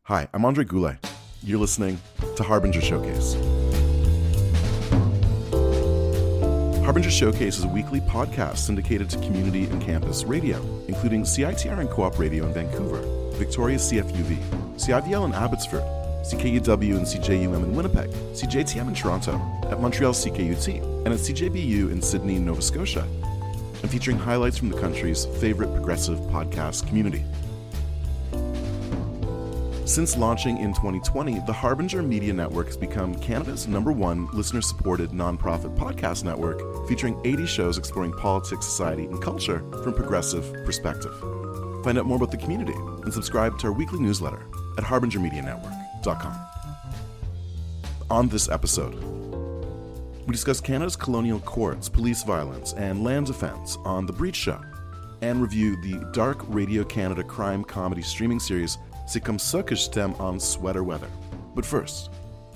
Hi, I'm Andre Goulet. You're listening to Harbinger Showcase. Harbinger Showcase is a weekly podcast syndicated to community and campus radio, including CITR and Co-op Radio in Vancouver, Victoria CFUV, CIVL in Abbotsford, CKUW and CJUM in Winnipeg, CJTM in Toronto, at Montreal CKUT, and at CJBU in Sydney, Nova Scotia, and featuring highlights from the country's favorite progressive podcast community. Since launching in 2020, the Harbinger Media Network has become Canada's #1 listener-supported nonprofit podcast network, featuring 80 shows exploring politics, society, and culture from a progressive perspective. Find out more about the community and subscribe to our weekly newsletter at harbingermedianetwork.com. On this episode, we discuss Canada's colonial courts, police violence, and land defense on The Breach Show, and review the Dark Radio Canada crime comedy streaming series C'est comme ça que je t'aime on sweater weather. But first,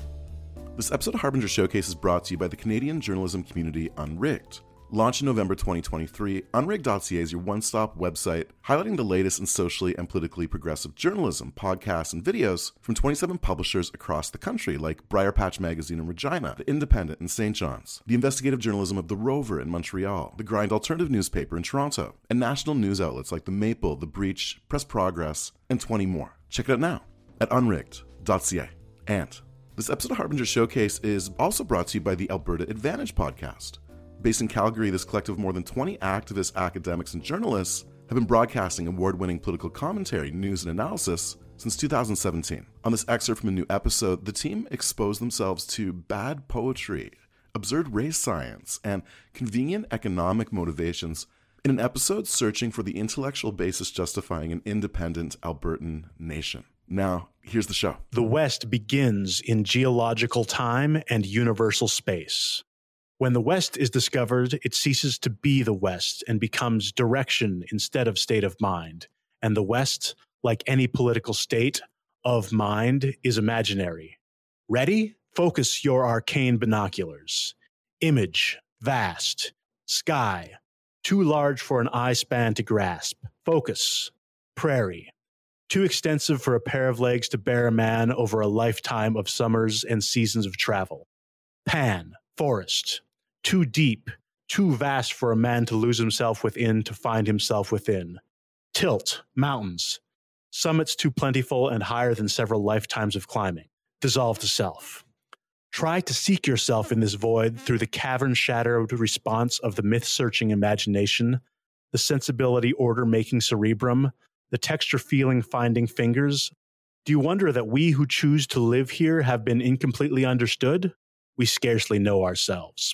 this episode of Harbinger Showcase is brought to you by the Canadian journalism community Unrigged. Launched in November 2023, Unrigged.ca is your one-stop website highlighting the latest in socially and politically progressive journalism, podcasts, and videos from 27 publishers across the country, like Briarpatch Magazine in Regina, The Independent in St. John's, the investigative journalism of The Rover in Montreal, The Grind alternative newspaper in Toronto, and national news outlets like The Maple, The Breach, Press Progress, and 20 more. Check it out now at unrigged.ca. And this episode of Harbinger Showcase is also brought to you by the Alberta Advantage podcast. Based in Calgary, this collective of more than 20 activists, academics, and journalists have been broadcasting award-winning political commentary, news, and analysis since 2017. On this excerpt from a new episode, the team exposed themselves to bad poetry, absurd race science, and convenient economic motivations in an episode searching for the intellectual basis justifying an independent Albertan nation. Now, here's the show. The West begins in geological time and universal space. When the West is discovered, it ceases to be the West and becomes direction instead of state of mind. And the West, like any political state of mind, is imaginary. Ready? Focus your arcane binoculars. Image, vast. Sky, too large for an eye span to grasp. Focus, prairie. Too extensive for a pair of legs to bear a man over a lifetime of summers and seasons of travel. Pan, forest. Too deep, too vast for a man to lose himself within to find himself within. Tilt, mountains. Summits too plentiful and higher than several lifetimes of climbing. Dissolve to self. Try to seek yourself in this void through the cavern-shadowed response of the myth-searching imagination, the sensibility order-making cerebrum, the texture-feeling finding fingers. Do you wonder that we who choose to live here have been incompletely understood? We scarcely know ourselves.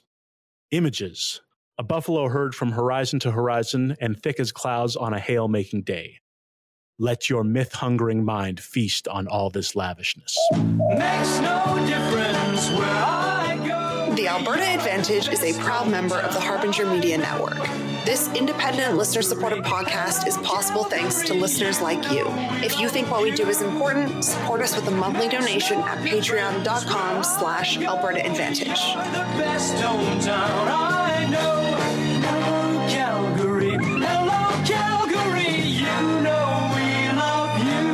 Images. A buffalo herd from horizon to horizon and thick as clouds on a hail-making day. Let your myth-hungering mind feast on all this lavishness. Makes no difference where I go. The Alberta Advantage is a proud member of the Harbinger Media Network. This independent, listener-supported podcast is possible thanks to listeners like you. If you think what we do is important, support us with a monthly donation at patreon.com/Alberta Advantage. The best hometown I know. Hello, Calgary. Hello, Calgary. You know we love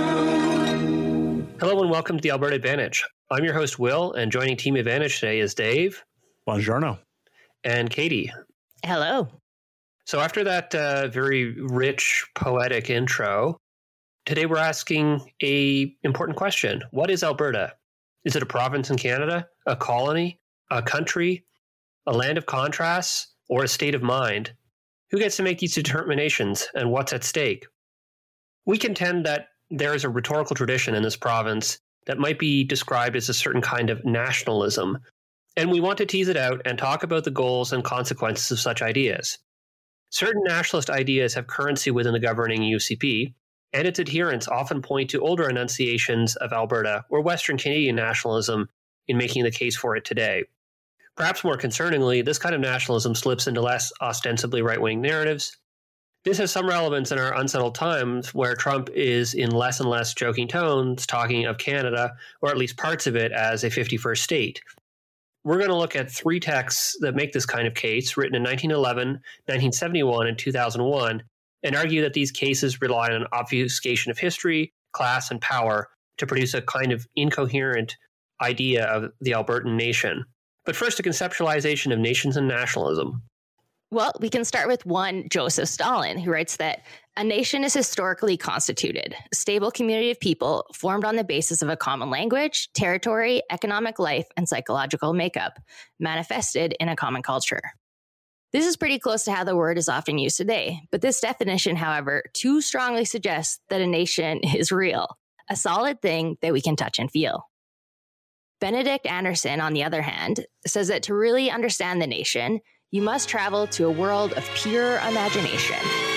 you. Hello and welcome to the Alberta Advantage. I'm your host, Will, and joining Team Advantage today is Dave. Buongiorno. And Katie. Hello. So after that very rich, poetic intro, today we're asking an important question. What is Alberta? Is it a province in Canada, a colony, a country, a land of contrasts, or a state of mind? Who gets to make these determinations, and what's at stake? We contend that there is a rhetorical tradition in this province that might be described as a certain kind of nationalism, and we want to tease it out and talk about the goals and consequences of such ideas. Certain nationalist ideas have currency within the governing UCP, and its adherents often point to older enunciations of Alberta or Western Canadian nationalism in making the case for it today. Perhaps more concerningly, this kind of nationalism slips into less ostensibly right-wing narratives. This has some relevance in our unsettled times where Trump is in less and less joking tones talking of Canada, or at least parts of it, as a 51st state. We're going to look at three texts that make this kind of case, written in 1911, 1971, and 2001, and argue that these cases rely on obfuscation of history, class, and power, to produce a kind of incoherent idea of the Albertan nation. But first, a conceptualization of nations and nationalism. Well, we can start with one Joseph Stalin, who writes that a nation is historically constituted, a stable community of people formed on the basis of a common language, territory, economic life, and psychological makeup, manifested in a common culture. This is pretty close to how the word is often used today, but this definition, however, too strongly suggests that a nation is real, a solid thing that we can touch and feel. Benedict Anderson, on the other hand, says that to really understand the nation, you must travel to a world of pure imagination.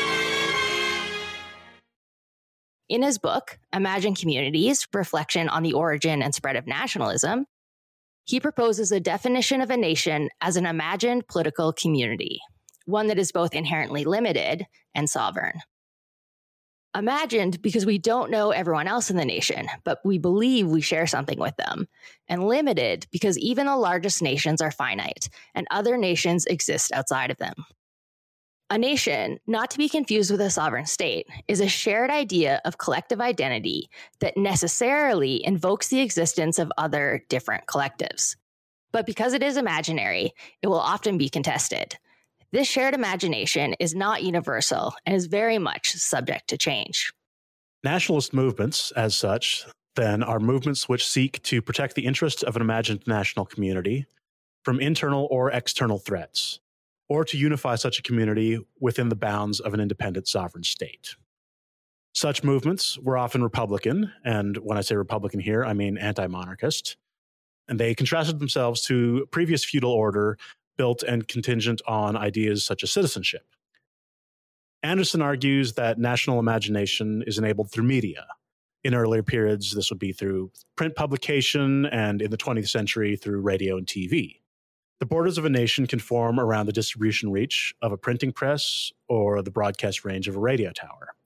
In his book, Imagine Communities, Reflection on the Origin and Spread of Nationalism, he proposes a definition of a nation as an imagined political community, one that is both inherently limited and sovereign. Imagined because we don't know everyone else in the nation, but we believe we share something with them. And limited because even the largest nations are finite, and other nations exist outside of them. A nation, not to be confused with a sovereign state, is a shared idea of collective identity that necessarily invokes the existence of other different collectives. But because it is imaginary, it will often be contested. This shared imagination is not universal and is very much subject to change. Nationalist movements, as such, then, are movements which seek to protect the interests of an imagined national community from internal or external threats, or to unify such a community within the bounds of an independent sovereign state. Such movements were often Republican, and when I say Republican here, I mean anti-monarchist, and they contrasted themselves to previous feudal order built and contingent on ideas such as citizenship. Anderson argues that national imagination is enabled through media. In earlier periods, this would be through print publication, and in the 20th century, through radio and TV. The borders of a nation can form around the distribution reach of a printing press or the broadcast range of a radio tower.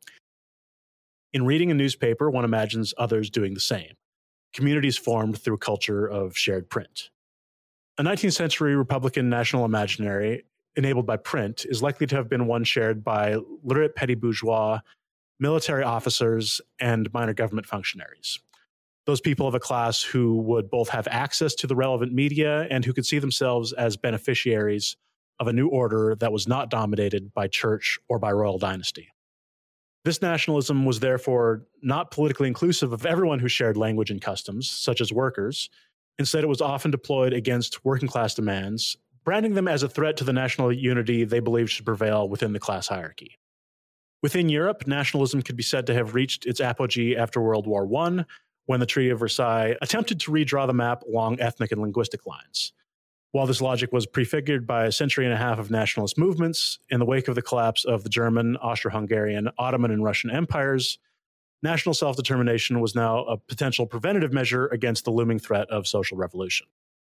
In reading a newspaper, one imagines others doing the same. Communities formed through a culture of shared print. A 19th century Republican national imaginary, enabled by print, is likely to have been one shared by literate petty bourgeois, military officers, and minor government functionaries. Those people of a class who would both have access to the relevant media and who could see themselves as beneficiaries of a new order that was not dominated by church or by royal dynasty. This nationalism was therefore not politically inclusive of everyone who shared language and customs, such as workers. Instead, it was often deployed against working class demands, branding them as a threat to the national unity they believed should prevail within the class hierarchy. Within Europe, nationalism could be said to have reached its apogee after World War I, when the Treaty of Versailles attempted to redraw the map along ethnic and linguistic lines. While this logic was prefigured by a century and a half of nationalist movements, in the wake of the collapse of the German, Austro-Hungarian, Ottoman, and Russian empires, national self-determination was now a potential preventative measure against the looming threat of social revolution.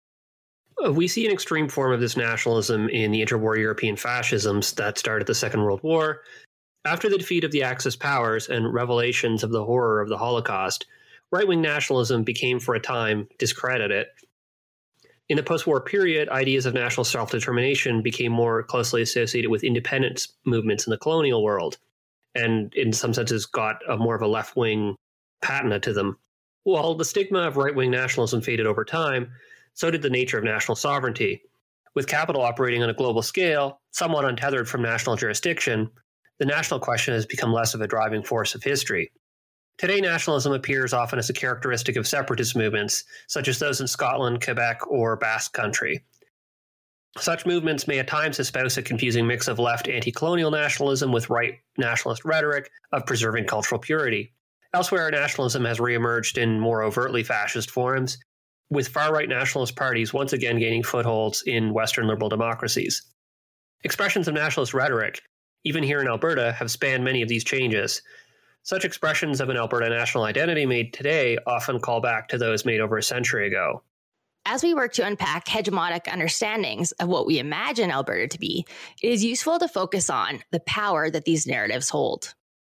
We see an extreme form of this nationalism in the interwar European fascisms that started the Second World War. After the defeat of the Axis powers and revelations of the horror of the Holocaust, right-wing nationalism became, for a time, discredited. In the post-war period, ideas of national self-determination became more closely associated with independence movements in the colonial world, and in some senses got more of a left-wing patina to them. While the stigma of right-wing nationalism faded over time, so did the nature of national sovereignty. With capital operating on a global scale, somewhat untethered from national jurisdiction, the national question has become less of a driving force of history. Today, nationalism appears often as a characteristic of separatist movements, such as those in Scotland, Quebec, or Basque Country. Such movements may at times espouse a confusing mix of left anti-colonial nationalism with right nationalist rhetoric of preserving cultural purity. Elsewhere, nationalism has reemerged in more overtly fascist forms, with far-right nationalist parties once again gaining footholds in Western liberal democracies. Expressions of nationalist rhetoric, even here in Alberta, have spanned many of these changes. Such expressions of an Alberta national identity made today often call back to those made over a century ago. As we work to unpack hegemonic understandings of what we imagine Alberta to be, it is useful to focus on the power that these narratives hold.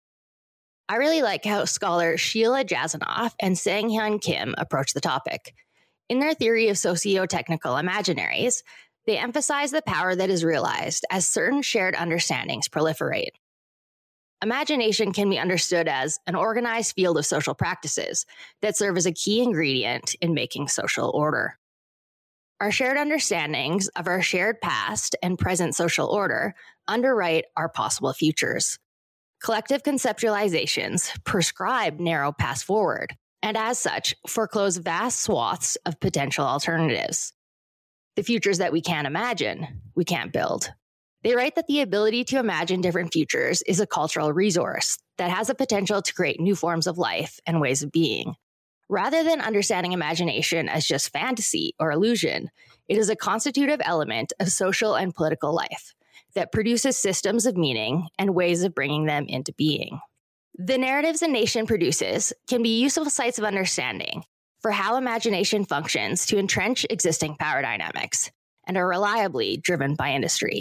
I really like how scholar Sheila Jasanoff and Sang-Hyun Kim approach the topic. In their theory of socio-technical imaginaries, they emphasize the power that is realized as certain shared understandings proliferate. imagination can be understood as an organized field of social practices that serve as a key ingredient in making social order. Our shared understandings of our shared past and present social order underwrite our possible futures. Collective conceptualizations prescribe narrow paths forward, and as such, foreclose vast swaths of potential alternatives. The futures that we can't imagine, we can't build. They write that the ability to imagine different futures is a cultural resource that has the potential to create new forms of life and ways of being. Rather than understanding imagination as just fantasy or illusion, it is a constitutive element of social and political life that produces systems of meaning and ways of bringing them into being. The narratives a nation produces can be useful sites of understanding for how imagination functions to entrench existing power dynamics and are reliably driven by industry.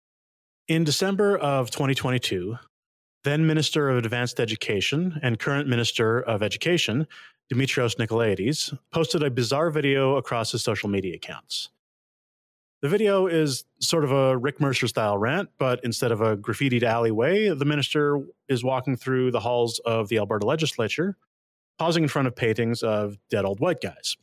In December of 2022, then Minister of Advanced Education and current Minister of Education, Dimitrios Nikolaides, posted a bizarre video across his social media accounts. The video is sort of a Rick Mercer-style rant, but instead of a graffitied alleyway, the minister is walking through the halls of the Alberta legislature, pausing in front of paintings of dead old white guys.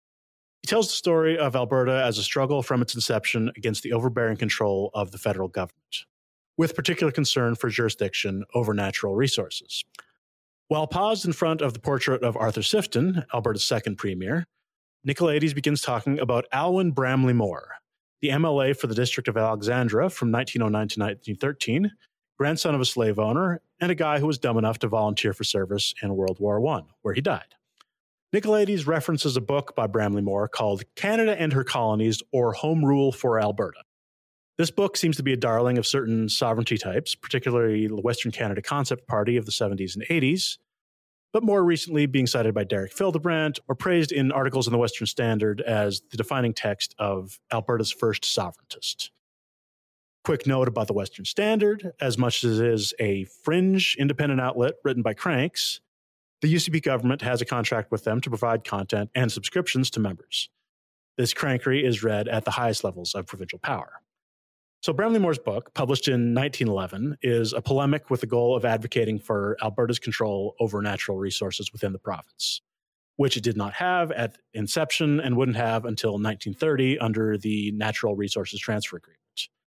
He tells the story of Alberta as a struggle from its inception against the overbearing control of the federal government, with particular concern for jurisdiction over natural resources. While paused in front of the portrait of Arthur Sifton, Alberta's second premier, Nikolaides begins talking about Alwyn Bramley-Moore, the MLA for the District of Alexandra from 1909 to 1913, grandson of a slave owner, and a guy who was dumb enough to volunteer for service in World War I, where he died. Nikolaides references a book by Bramley-Moore called Canada and Her Colonies, or Home Rule for Alberta. This book seems to be a darling of certain sovereignty types, particularly the Western Canada Concept Party of the 70s and 80s, but more recently being cited by Derek Fildebrandt or praised in articles in the Western Standard as the defining text of Alberta's first sovereigntist. Quick note about the Western Standard: as much as it is a fringe independent outlet written by cranks, the UCP government has a contract with them to provide content and subscriptions to members. This crankery is read at the highest levels of provincial power. So Bramley-Moore's book, published in 1911, is a polemic with the goal of advocating for Alberta's control over natural resources within the province, which it did not have at inception and wouldn't have until 1930 under the Natural Resources Transfer Agreement.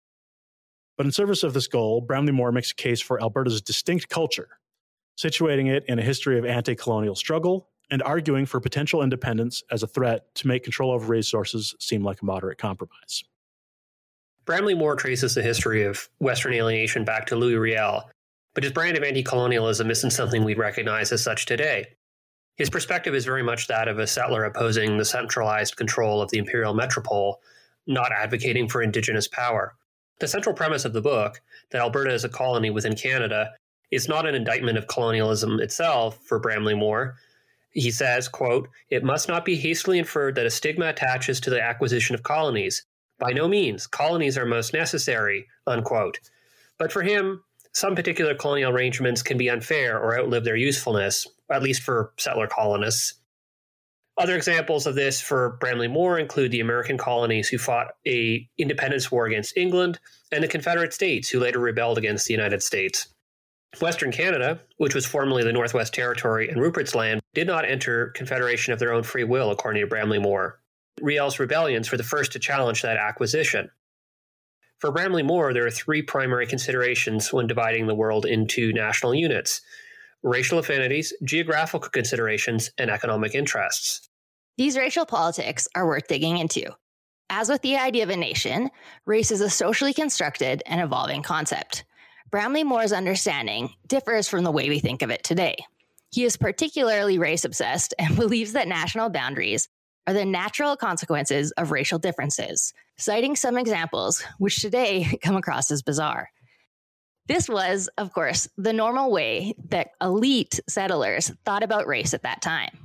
But in service of this goal, Bramley-Moore makes a case for Alberta's distinct culture, situating it in a history of anti-colonial struggle and arguing for potential independence as a threat to make control over resources seem like a moderate compromise. Bramley-Moore traces the history of Western alienation back to Louis Riel, but his brand of anti-colonialism isn't something we'd recognize as such today. His perspective is very much that of a settler opposing the centralized control of the imperial metropole, not advocating for Indigenous power. The central premise of the book, that Alberta is a colony within Canada, is not an indictment of colonialism itself for Bramley-Moore. He says, quote, "It must not be hastily inferred that a stigma attaches to the acquisition of colonies. By no means, colonies are most necessary," unquote. But for him, some particular colonial arrangements can be unfair or outlive their usefulness, at least for settler colonists. Other examples of this for Bramley-Moore include the American colonies who fought an independence war against England and the Confederate States who later rebelled against the United States. Western Canada, which was formerly the Northwest Territory and Rupert's Land, did not enter Confederation of their own free will, according to Bramley-Moore. Riel's rebellions were the first to challenge that acquisition. For Bramley-Moore, there are three primary considerations when dividing the world into national units: racial affinities, geographical considerations, and economic interests. These racial politics are worth digging into. As with the idea of a nation, race is a socially constructed and evolving concept. Bramley-Moore's understanding differs from the way we think of it today. He is particularly race-obsessed and believes that national boundaries are the natural consequences of racial differences, citing some examples which today come across as bizarre. This was, of course, the normal way that elite settlers thought about race at that time.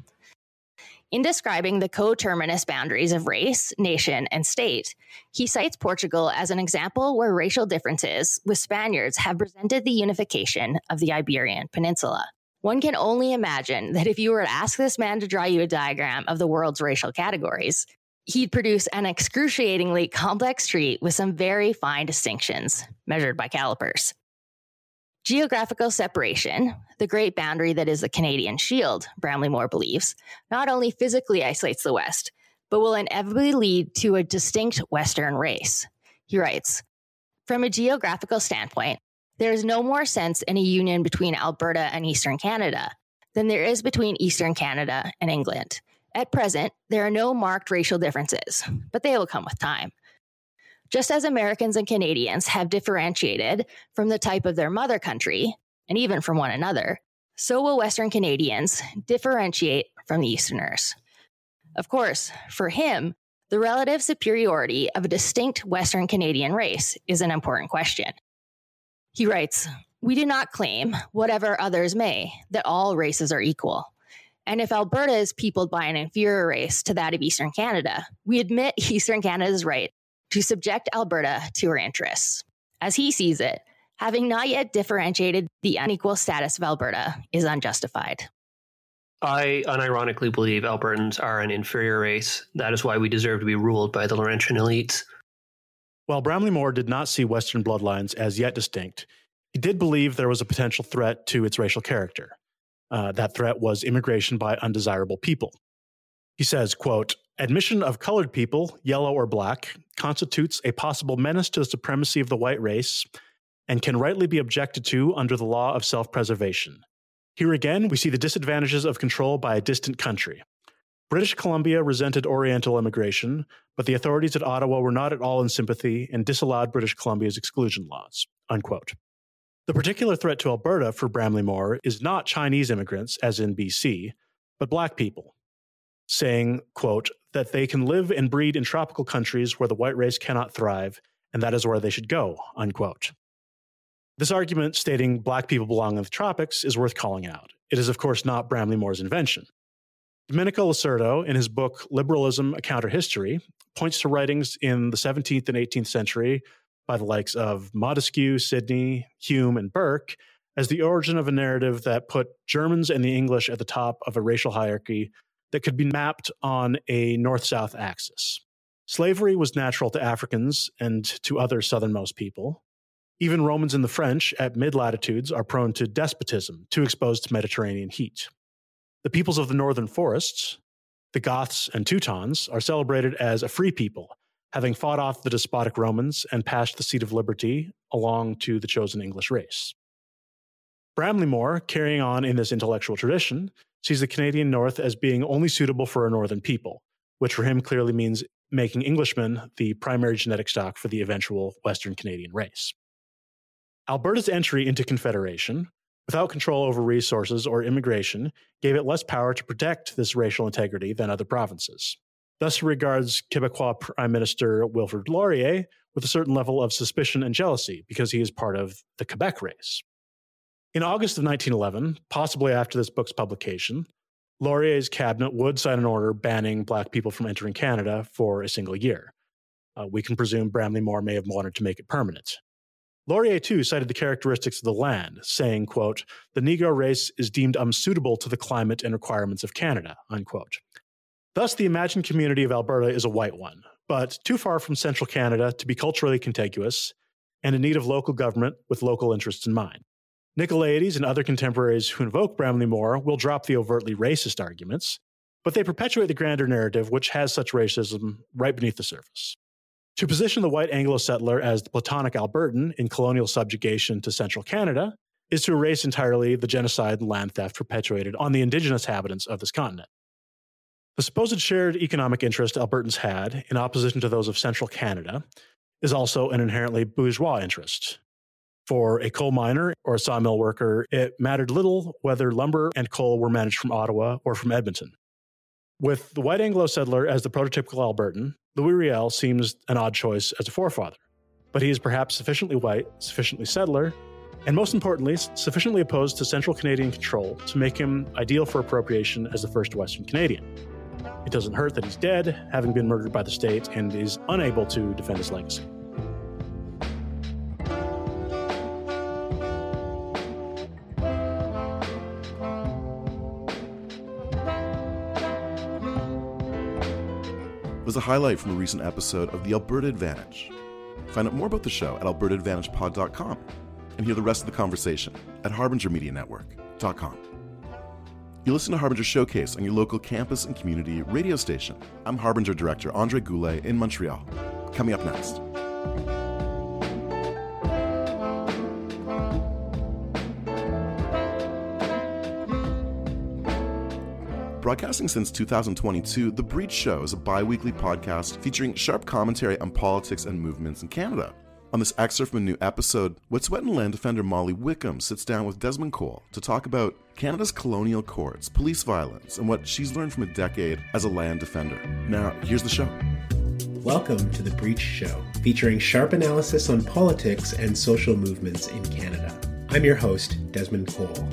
In describing the coterminous boundaries of race, nation, and state, he cites Portugal as an example where racial differences with Spaniards have presented the unification of the Iberian Peninsula. One can only imagine that if you were to ask this man to draw you a diagram of the world's racial categories, he'd produce an excruciatingly complex tree with some very fine distinctions, measured by calipers. Geographical separation, the great boundary that is the Canadian Shield, Bramley-Moore believes, not only physically isolates the West, but will inevitably lead to a distinct Western race. He writes, from a geographical standpoint, there is no more sense in a union between Alberta and Eastern Canada than there is between Eastern Canada and England. At present, there are no marked racial differences, but they will come with time. Just as Americans and Canadians have differentiated from the type of their mother country, and even from one another, so will Western Canadians differentiate from the Easterners. Of course, for him, the relative superiority of a distinct Western Canadian race is an important question. He writes, we do not claim, whatever others may, that all races are equal. And if Alberta is peopled by an inferior race to that of Eastern Canada, we admit Eastern Canada's right to subject Alberta to her interests. As he sees it, having not yet differentiated the unequal status of Alberta is unjustified. I unironically believe Albertans are an inferior race. That is why we deserve to be ruled by the Laurentian elites. While Bramley-Moore did not see Western bloodlines as yet distinct, he did believe there was a potential threat to its racial character. That threat was immigration by undesirable people. He says, quote, admission of colored people, yellow or black, constitutes a possible menace to the supremacy of the white race and can rightly be objected to under the law of self-preservation. Here again, we see the disadvantages of control by a distant country. British Columbia resented Oriental immigration, but the authorities at Ottawa were not at all in sympathy and disallowed British Columbia's exclusion laws, unquote. The particular threat to Alberta for Bramley-Moore is not Chinese immigrants, as in BC, but black people, saying, quote, that they can live and breed in tropical countries where the white race cannot thrive, and that is where they should go, unquote. This argument stating black people belong in the tropics is worth calling out. It is, of course, not Bramley-Moore's invention. Domenico Lacerdo, in his book Liberalism, A Counter-History, points to writings in the 17th and 18th century by the likes of Montesquieu, Sidney, Hume, and Burke as the origin of a narrative that put Germans and the English at the top of a racial hierarchy that could be mapped on a north-south axis. Slavery was natural to Africans and to other southernmost people. Even Romans and the French at mid-latitudes are prone to despotism, too exposed to Mediterranean heat. The peoples of the northern forests, the Goths and Teutons, are celebrated as a free people, having fought off the despotic Romans and passed the seat of liberty along to the chosen English race. Bramley-Moore, carrying on in this intellectual tradition, sees the Canadian North as being only suitable for a northern people, which for him clearly means making Englishmen the primary genetic stock for the eventual Western Canadian race. Alberta's entry into Confederation, without control over resources or immigration, gave it less power to protect this racial integrity than other provinces. Thus, he regards Quebecois Prime Minister Wilfrid Laurier with a certain level of suspicion and jealousy because he is part of the Quebec race. In August of 1911, possibly after this book's publication, Laurier's cabinet would sign an order banning black people from entering Canada for a single year. We can presume Bramley-Moore may have wanted to make it permanent. Laurier, too, cited the characteristics of the land, saying, quote, the Negro race is deemed unsuitable to the climate and requirements of Canada, unquote. Thus, the imagined community of Alberta is a white one, but too far from central Canada to be culturally contiguous and in need of local government with local interests in mind. Nicolaides and other contemporaries who invoke Bramley-Moore will drop the overtly racist arguments, but they perpetuate the grander narrative which has such racism right beneath the surface. To position the white Anglo-settler as the Platonic Albertan in colonial subjugation to central Canada is to erase entirely the genocide and land theft perpetuated on the indigenous inhabitants of this continent. The supposed shared economic interest Albertans had, in opposition to those of central Canada, is also an inherently bourgeois interest. For a coal miner or a sawmill worker, it mattered little whether lumber and coal were managed from Ottawa or from Edmonton. With the white Anglo-settler as the prototypical Albertan, Louis Riel seems an odd choice as a forefather, but he is perhaps sufficiently white, sufficiently settler, and most importantly, sufficiently opposed to central Canadian control to make him ideal for appropriation as the first Western Canadian. It doesn't hurt that he's dead, having been murdered by the state, and is unable to defend his legacy. Was a highlight from a recent episode of the Alberta Advantage. Find out more about the show at albertaadvantagepod.com. and hear the rest of the conversation at harbingermedianetwork.com. You listen to Harbinger Showcase on your local campus and community radio station. I'm Harbinger Director Andre Goulet in Montreal. Coming up next. Broadcasting since 2022, The Breach Show is a bi-weekly podcast featuring sharp commentary on politics and movements in Canada. On this excerpt from a new episode, Wet'suwet'en land defender Molly Wickham sits down with Desmond Cole to talk about Canada's colonial courts, police violence, and what she's learned from a decade as a land defender. Now, here's the show. Welcome to The Breach Show, featuring sharp analysis on politics and social movements in Canada. I'm your host, Desmond Cole.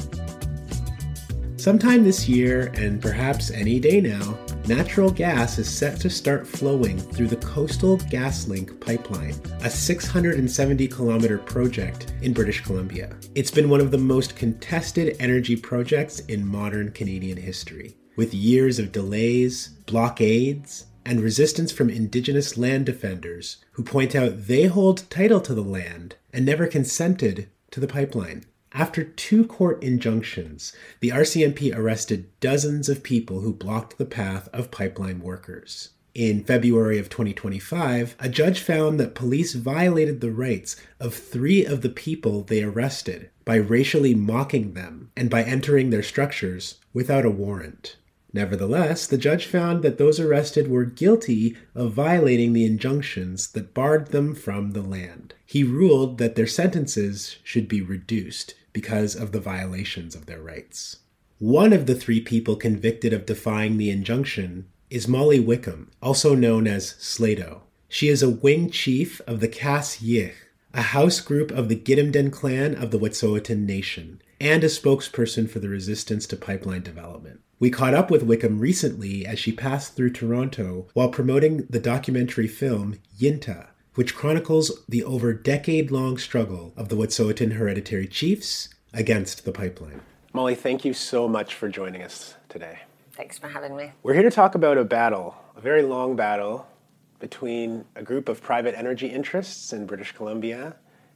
Sometime this year, and perhaps any day now, natural gas is set to start flowing through the Coastal GasLink pipeline, a 670-kilometer project in British Columbia. It's been one of the most contested energy projects in modern Canadian history, with years of delays, blockades, and resistance from Indigenous land defenders who point out they hold title to the land and never consented to the pipeline. After 2 court injunctions, the RCMP arrested dozens of people who blocked the path of pipeline workers. In February of 2025, a judge found that police violated the rights of 3 of the people they arrested by racially mocking them and by entering their structures without a warrant. Nevertheless, the judge found that those arrested were guilty of violating the injunctions that barred them from the land. He ruled that their sentences should be reduced because of the violations of their rights. One of the 3 people convicted of defying the injunction is Molly Wickham, also known as Slato. She is a wing chief of the Kas Yich, a house group of the Gidimt'en clan of the Wet'suwet'en Nation, and a spokesperson for the resistance to pipeline development. We caught up with Wickham recently as she passed through Toronto while promoting the documentary film Yintah, which chronicles the over decade-long struggle of the Wet'suwet'en hereditary chiefs against the pipeline. Molly, thank you so much for joining us today. Thanks for having me. We're here to talk about a battle, a very long battle, between a group of private energy interests in British Columbia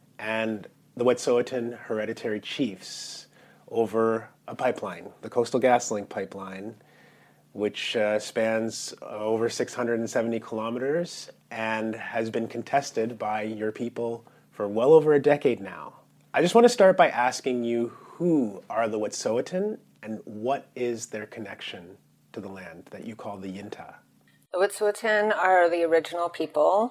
and the Wet'suwet'en hereditary chiefs over a pipeline, the Coastal GasLink pipeline, which spans over 670 kilometers and has been contested by your people for well over a decade now. I just want to start by asking you, who are the Wet'suwet'en and what is their connection to the land that you call the Yintah? The Wet'suwet'en are the original people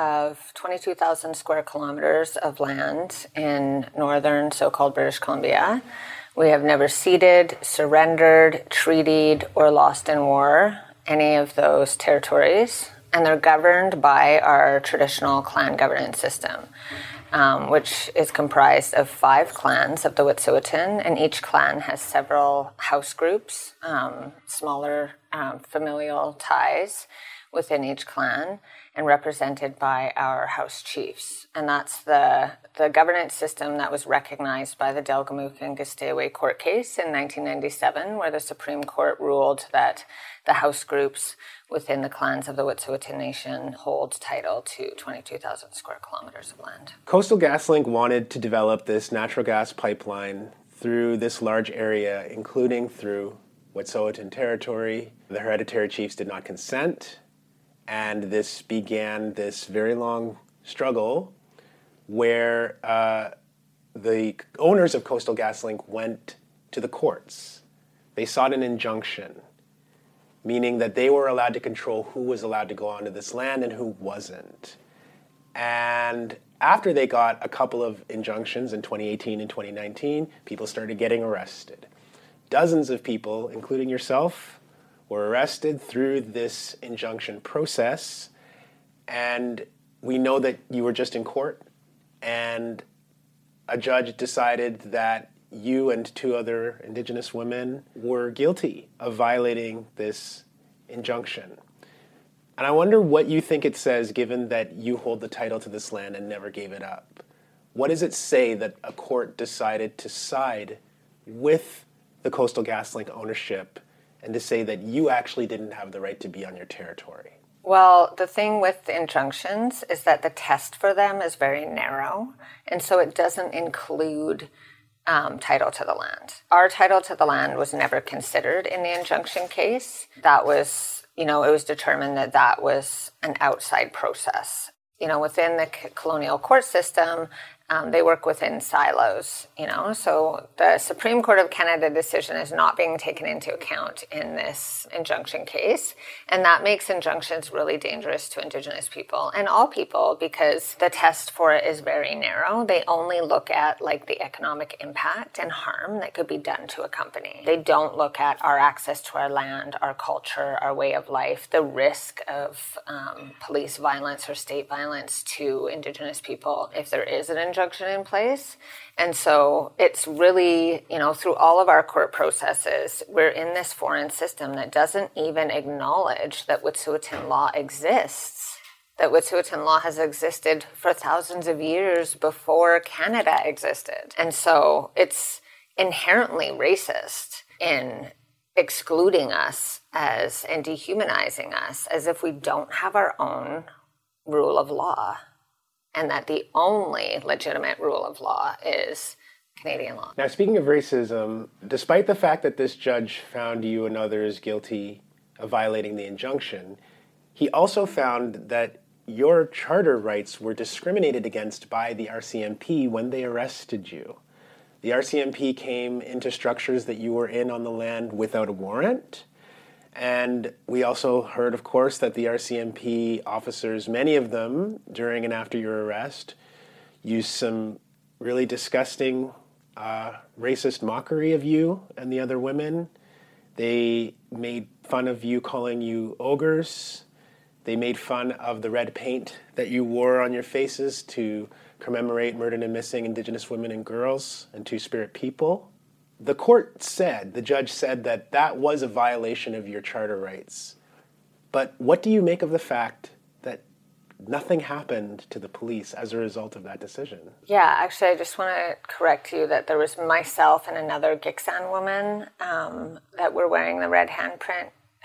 of 22,000 square kilometers of land in northern so-called British Columbia. We have never ceded, surrendered, treated, or lost in war any of those territories, and they're governed by our traditional clan governance system, which is comprised of 5 clans of the Wet'suwet'en, and each clan has several house groups, smaller familial ties within each clan, and represented by our house chiefs. And that's the governance system that was recognized by the Delgamuukw and Gisteway court case in 1997, where the Supreme Court ruled that the house groups within the clans of the Wet'suwet'en Nation hold title to 22,000 square kilometers of land. Coastal GasLink wanted to develop this natural gas pipeline through this large area, including through Wet'suwet'en territory. The hereditary chiefs did not consent, and this began this very long struggle where the owners of Coastal GasLink went to the courts. They sought an injunction, meaning that they were allowed to control who was allowed to go onto this land and who wasn't. And after they got a couple of injunctions in 2018 and 2019, people started getting arrested. Dozens of people, including yourself, were arrested through this injunction process, and we know that you were just in court, and a judge decided that you and 2 other Indigenous women were guilty of violating this injunction. And I wonder what you think it says, given that you hold the title to this land and never gave it up. What does it say that a court decided to side with the Coastal GasLink ownership and to say that you actually didn't have the right to be on your territory? Well, the thing with the injunctions is that the test for them is very narrow, and so it doesn't include title to the land. Our title to the land was never considered in the injunction case. That was, it was determined that that was an outside process. Within the colonial court system, they work within silos, so the Supreme Court of Canada decision is not being taken into account in this injunction case. And that makes injunctions really dangerous to Indigenous people and all people because the test for it is very narrow. They only look at the economic impact and harm that could be done to a company. They don't look at our access to our land, our culture, our way of life, the risk of police violence or state violence to Indigenous people if there is an injunction in place. And so it's really, through all of our court processes, we're in this foreign system that doesn't even acknowledge that Wet'suwet'en law exists, that Wet'suwet'en law has existed for thousands of years before Canada existed. And so it's inherently racist in excluding us and dehumanizing us as if we don't have our own rule of law, and that the only legitimate rule of law is Canadian law. Now, speaking of racism, despite the fact that this judge found you and others guilty of violating the injunction, he also found that your charter rights were discriminated against by the RCMP when they arrested you. The RCMP came into structures that you were in on the land without a warrant. And we also heard, of course, that the RCMP officers, many of them, during and after your arrest, used some really disgusting racist mockery of you and the other women. They made fun of you, calling you ogres. They made fun of the red paint that you wore on your faces to commemorate murdered and missing Indigenous women and girls and Two-Spirit people. The judge said that was a violation of your charter rights. But what do you make of the fact that nothing happened to the police as a result of that decision? Yeah, actually, I just want to correct you that there was myself and another Gitxsan woman that were wearing the red handprint,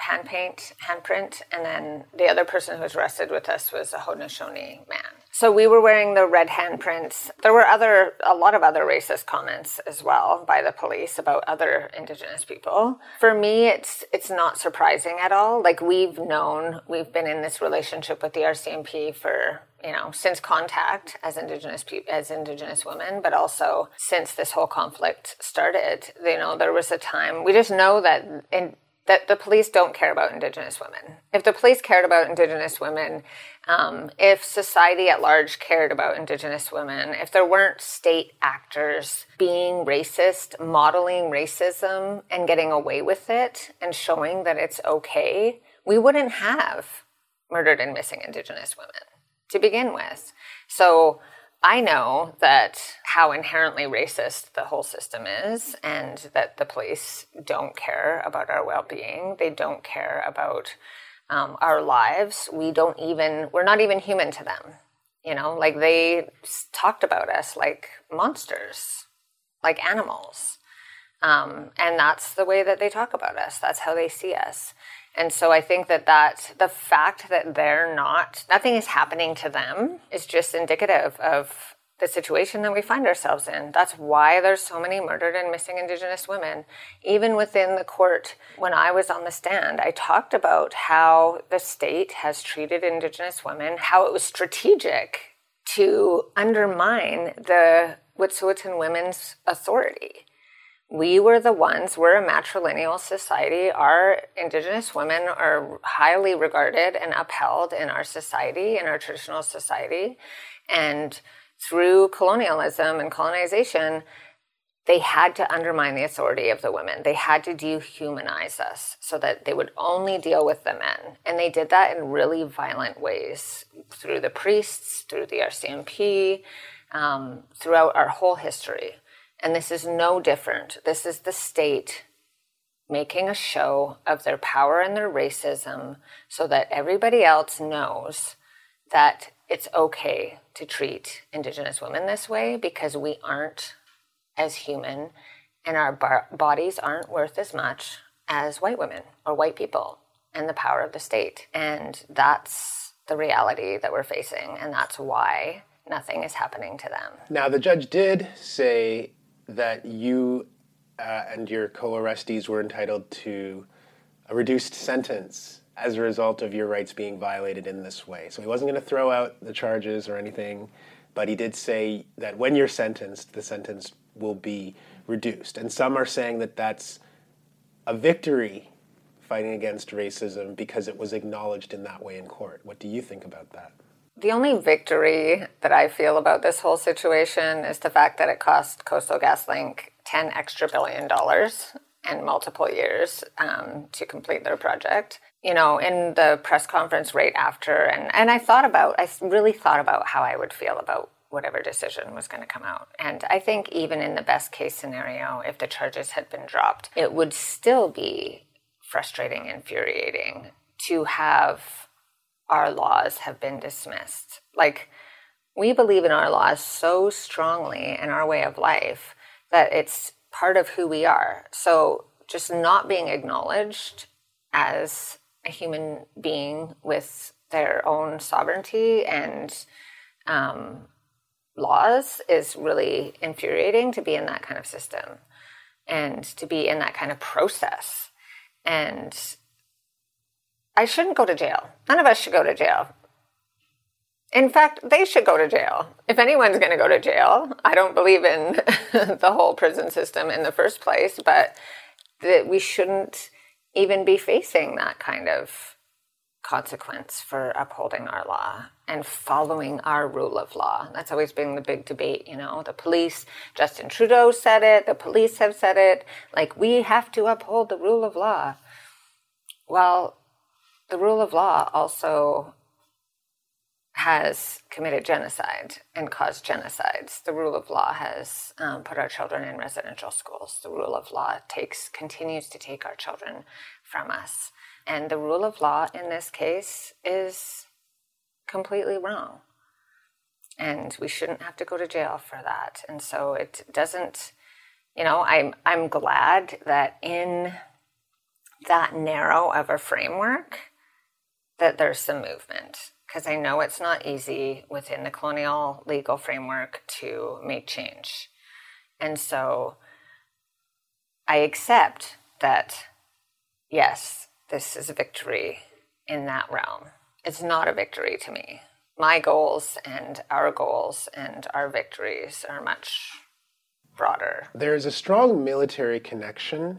and then the other person who was arrested with us was a Haudenosaunee man. So we were wearing the red handprints. There were a lot of other racist comments as well by the police about other Indigenous people. For me, it's not surprising at all. We've been in this relationship with the RCMP for, since contact as Indigenous women, but also since this whole conflict started. There was a time, we just know that the police don't care about Indigenous women. If the police cared about Indigenous women, if society at large cared about Indigenous women, if there weren't state actors being racist, modeling racism and getting away with it and showing that it's okay, we wouldn't have murdered and missing Indigenous women to begin with. So I know that how inherently racist the whole system is, and that the police don't care about our well-being. They don't care about our lives. We're not even human to them. They talked about us like monsters, like animals. And that's the way that they talk about us. That's how they see us. And so I think that the fact that nothing is happening to them is just indicative of the situation that we find ourselves in. That's why there's so many murdered and missing Indigenous women. Even within the court, when I was on the stand, I talked about how the state has treated Indigenous women, how it was strategic to undermine the Wet'suwet'en women's authority. We're a matrilineal society. Our Indigenous women are highly regarded and upheld in our society, in our traditional society. And through colonialism and colonization, they had to undermine the authority of the women. They had to dehumanize us so that they would only deal with the men. And they did that in really violent ways through the priests, through the RCMP, throughout our whole history. And this is no different. This is the state making a show of their power and their racism so that everybody else knows that it's okay to treat Indigenous women this way because we aren't as human and our bodies aren't worth as much as white women or white people. and the power of the state. And that's the reality that we're facing, and that's why nothing is happening to them. Now, the judge did say that you and your co-arrestees were entitled to a reduced sentence as a result of your rights being violated in this way. So he wasn't going to throw out the charges or anything, but he did say that when you're sentenced, the sentence will be reduced. And some are saying that that's a victory fighting against racism because it was acknowledged in that way in court. What do you think about that? The only victory that I feel about this whole situation is the fact that it cost Coastal GasLink $10 extra billion and multiple years to complete their project. You know, in the press conference right after, and I really thought about how I would feel about whatever decision was going to come out. And I think even in the best case scenario, if the charges had been dropped, it would still be frustrating, infuriating to have our laws have been dismissed. Like, we believe in our laws so strongly and our way of life that it's part of who we are. So just not being acknowledged as a human being with their own sovereignty and laws is really infuriating, to be in that kind of system and to be in that kind of process. And I shouldn't go to jail. None of us should go to jail. In fact, they should go to jail. If anyone's going to go to jail, I don't believe in the whole prison system in the first place, but that we shouldn't even be facing that kind of consequence for upholding our law and following our rule of law. That's always been the big debate, you know. The police, Justin Trudeau said it, the police have said it, like, we have to uphold the rule of law. Well, the rule of law also has committed genocide and caused genocides. The rule of law has put our children in residential schools. The rule of law continues to take our children from us. And the rule of law in this case is completely wrong. And we shouldn't have to go to jail for that. And so it doesn't, you know, I'm glad that in that narrow of a framework that there's some movement. Because I know it's not easy within the colonial legal framework to make change. And so I accept that, yes, this is a victory in that realm. It's not a victory to me. My goals and our victories are much broader. There's a strong military connection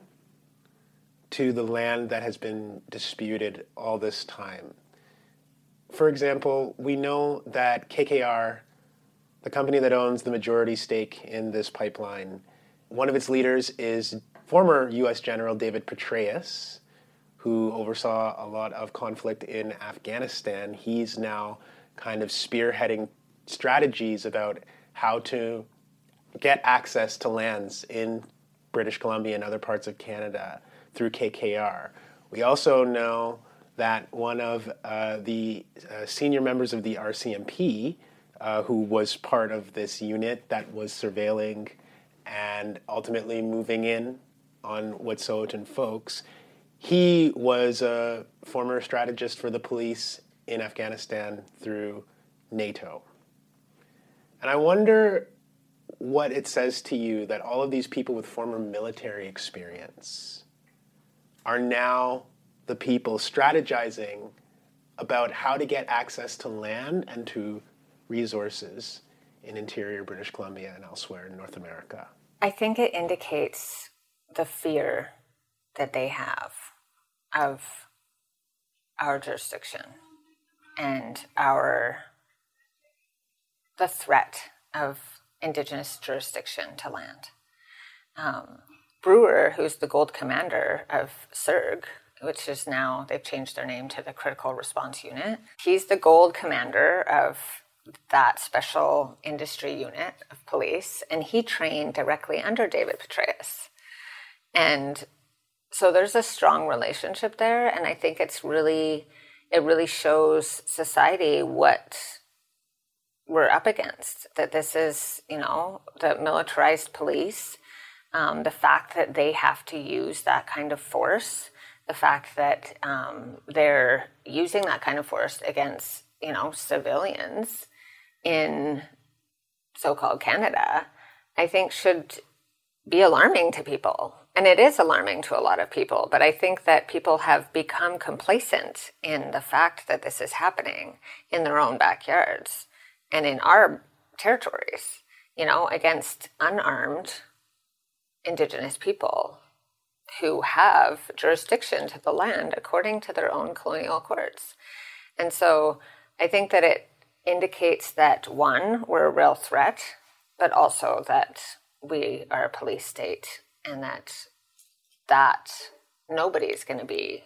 to the land that has been disputed all this time. For example, we know that KKR, the company that owns the majority stake in this pipeline, one of its leaders is former U.S. General David Petraeus, who oversaw a lot of conflict in Afghanistan. He's now kind of spearheading strategies about how to get access to lands in British Columbia and other parts of Canada through KKR. We also know that one of the senior members of the RCMP, who was part of this unit that was surveilling and ultimately moving in on Wet'suwet'en folks, he was a former strategist for the police in Afghanistan through NATO. And I wonder what it says to you that all of these people with former military experience are now the people strategizing about how to get access to land and to resources in interior British Columbia and elsewhere in North America. I think it indicates the fear that they have of our jurisdiction and the threat of Indigenous jurisdiction to land. Brewer, who's the Gold Commander of CERG, which is now, they've changed their name to the Critical Response Unit. He's the Gold Commander of that special industry unit of police, and he trained directly under David Petraeus. And so there's a strong relationship there, and I think it really shows society what we're up against, that this is, you know, the militarized police, the fact that they have to use that kind of force the fact that they're using that kind of force against, civilians in so-called Canada, I think should be alarming to people. And it is alarming to a lot of people, but I think that people have become complacent in the fact that this is happening in their own backyards and in our territories, against unarmed Indigenous people who have jurisdiction to the land according to their own colonial courts. And so I think that it indicates that, one, we're a real threat, but also that we are a police state, and that nobody's going to be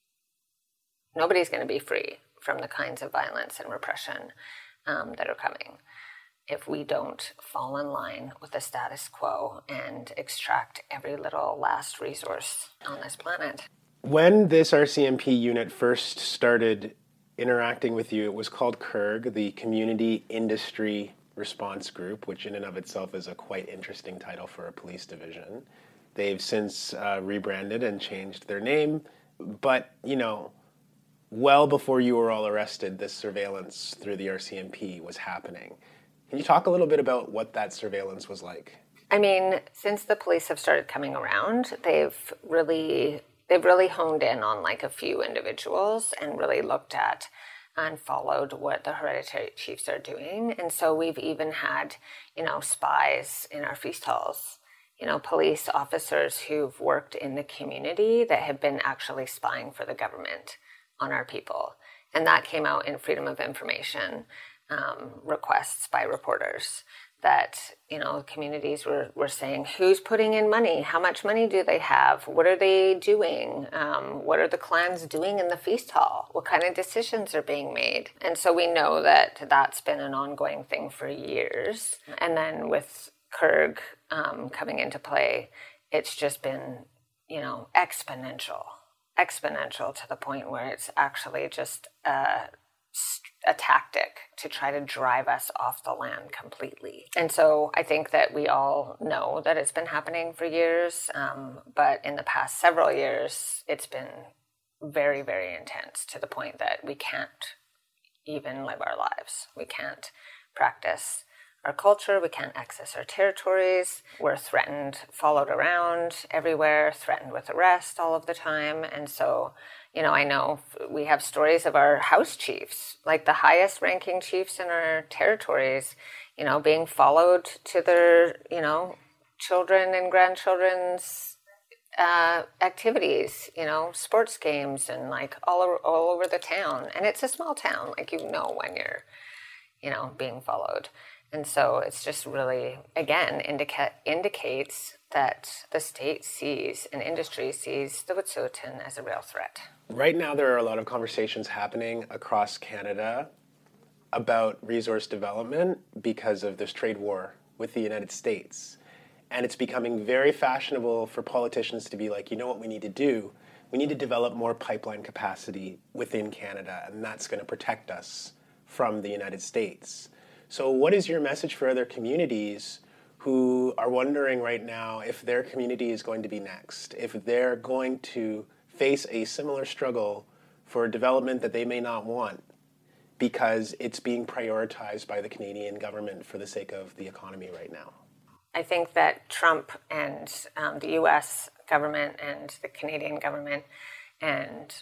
free from the kinds of violence and repression that are coming if we don't fall in line with the status quo and extract every little last resource on this planet. When this RCMP unit first started interacting with you, it was called CIRG, the Community Industry Response Group, which in and of itself is a quite interesting title for a police division. They've since rebranded and changed their name, but, well before you were all arrested, this surveillance through the RCMP was happening. Can you talk a little bit about what that surveillance was like? I mean, since the police have started coming around, they've really honed in on like a few individuals and really looked at and followed what the hereditary chiefs are doing. And so we've even had, spies in our feast halls, police officers who've worked in the community that have been actually spying for the government on our people. And that came out in Freedom of Information requests by reporters that, communities were saying, who's putting in money? How much money do they have? What are they doing? What are the clans doing in the feast hall? What kind of decisions are being made? And so we know that that's been an ongoing thing for years. And then with CIRG coming into play, it's just been, exponential to the point where it's actually just a tactic to try to drive us off the land completely. And so I think that we all know that it's been happening for years, but in the past several years, it's been very, very intense to the point that we can't even live our lives. We can't practice our culture. We can't access our territories. We're threatened, followed around everywhere, threatened with arrest all of the time. And so, I know we have stories of our house chiefs, like the highest ranking chiefs in our territories, being followed to their, children and grandchildren's activities, sports games and like all over the town. And it's a small town, like, when you're, being followed. And so it's just really, again, indicates that the state sees and industry sees the Wet'suwet'en as a real threat. Right now, there are a lot of conversations happening across Canada about resource development because of this trade war with the United States. And it's becoming very fashionable for politicians to be like, what we need to do? We need to develop more pipeline capacity within Canada, and that's going to protect us from the United States. So what is your message for other communities who are wondering right now if their community is going to be next, if they're going to face a similar struggle for development that they may not want because it's being prioritized by the Canadian government for the sake of the economy right now? I think that Trump and the U.S. government and the Canadian government and,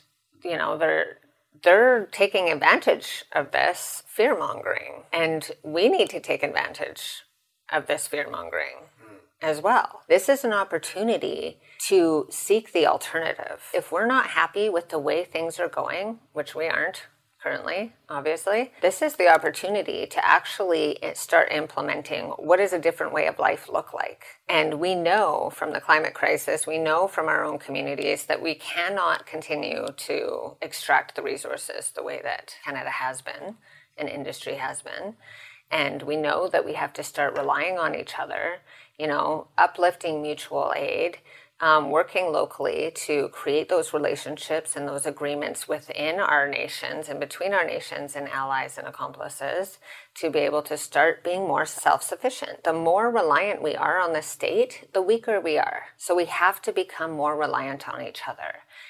they're taking advantage of this fear-mongering. And we need to take advantage of this fear-mongering as well. This is an opportunity to seek the alternative. If we're not happy with the way things are going, which we aren't currently, obviously, this is the opportunity to actually start implementing what does a different way of life look like. And we know from the climate crisis, we know from our own communities that we cannot continue to extract the resources the way that Canada has been and industry has been. And we know that we have to start relying on each other, uplifting mutual aid, working locally to create those relationships and those agreements within our nations and between our nations and allies and accomplices to be able to start being more self-sufficient. The more reliant we are on the state, the weaker we are. So we have to become more reliant on each other.